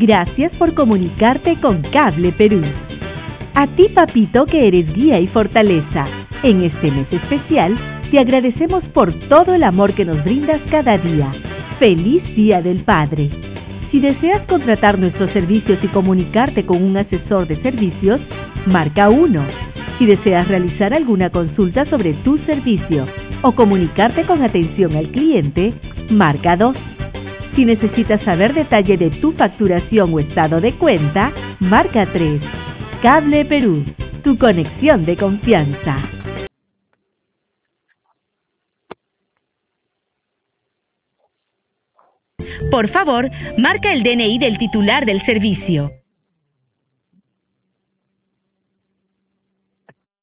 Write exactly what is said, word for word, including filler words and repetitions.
Gracias por comunicarte con Cable Perú. A ti, papito, que eres guía y fortaleza. En este mes especial, te agradecemos por todo el amor que nos brindas cada día. ¡Feliz Día del Padre! Si deseas contratar nuestros servicios y comunicarte con un asesor de servicios, marca uno. Si deseas realizar alguna consulta sobre tu servicio o comunicarte con atención al cliente, marca dos. Si necesitas saber detalle de tu facturación o estado de cuenta, marca tres. Cable Perú, tu conexión de confianza. Por favor, marca el D N I del titular del servicio.